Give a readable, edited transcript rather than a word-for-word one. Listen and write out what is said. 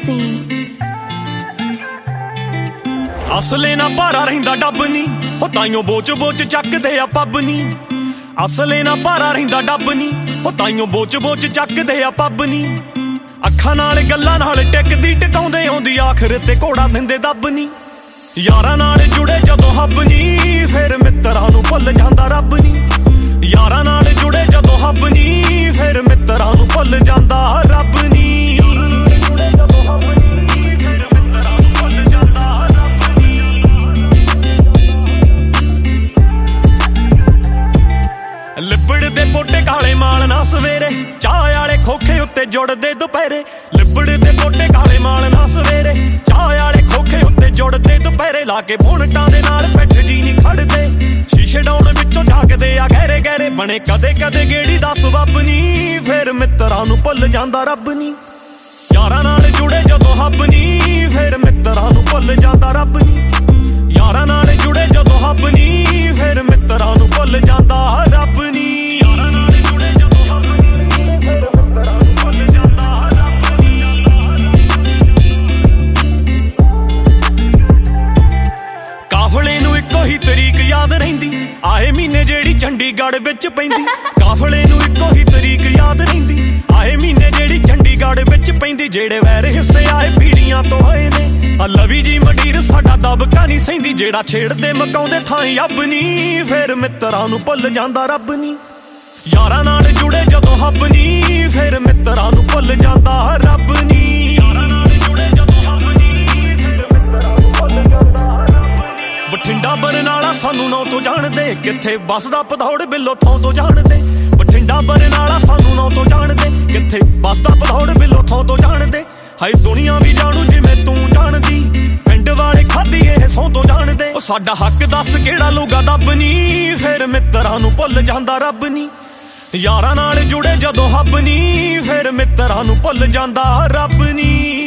असले ना भारा रहिंदा डब नी ओ ताइयों बोच बोच चकदे आ पब नी। असले ना भारा रहिंदा डब नी ओ ताइयों बोच बोच चकदे आ पब नी। अखां नाल गल्लां नाल टिकदी टिकाउंदे आउंदी आखिर ते घोड़ा दिंदे दब नी। यारां नाल जुड़े जदों हब नी फिर मित्तरां नूं भुल जांदा रब नी। यारां नाल जुड़े जदों हब नी फिर मित्तरां नूं भुल जांदा रब नी। लिबड़दे पोटे काले माल ना सवेरे चाह आले खोखे उत्ते जुड़दे दुपहरे। लिबड़दे पोटे काले माल ना सवेरे चाह आले खोखे उत्ते जुड़दे दुपहरे। लाके बोनटां दे नाल पैठ जी नहीं खड़दे शीशे डाउन विचों झाकदे आ गहरे गहरे। बने कदे कदे गेड़ी दा सबब नी फिर मित्तरां नूं भुल जांदा रब नी। यारां नाल जुड़े जदों हब नी फिर मित्तरां नूं भुल जांदा रब नी। यारां नाल जुड़े जदों हब नी फिर मित्तरां नूं भुल जांदा रब नी। यारां नाल जुड़े जदों हब नी फिर मित्तरां नूं भुल जांदा रब नी। काफले नूं इक्को ही तरीक याद रहिंदी आए महीने जेड़ी चंडीगढ़ विच पैंदी। काफले नूं इक्को ही तरीक याद रहिंदी आए महीने जेड़ी चंडीगढ़ विच पैंदी। जेड़े वैर हिस्से आए पीड़ियां तो होए ने लवी जी मंडीर साडा दबका नहीं सहिंदी। जेड़ा छेड़दे मकाउंदे थाई अब नी फिर मित्तरां नूं भुल जांदा रब नी। यारां नाल जुड़े जदों हब नी फिर मित्तरां नूं भुल जांदा रब नी। यारां नाल जुड़े जदों हब नी फिर मित्तरां नूं भुल जांदा रब नी। बठिंडा बरनाला सानू नौ तो जाणदे किथे बसदा पधौड़ बिल्लो थों तो जाणदे। बठिंडा बरनाला सानू नौ तो जाणदे किथे बसदा पधौड़ बिल्लो थों तो जाणदे। हाय दुनिया भी जानू जिवें तू जानदी पिंड वाले खाधी एह सौं तो जाणदे। ओ साडा हक दस केड़ा लूगा दब नी फिर मित्तरां नूं भुल जांदा रब नी। यारां नाल जुड़े जदों हब नी फिर मित्तरां नूं भुल जांदा रब नी।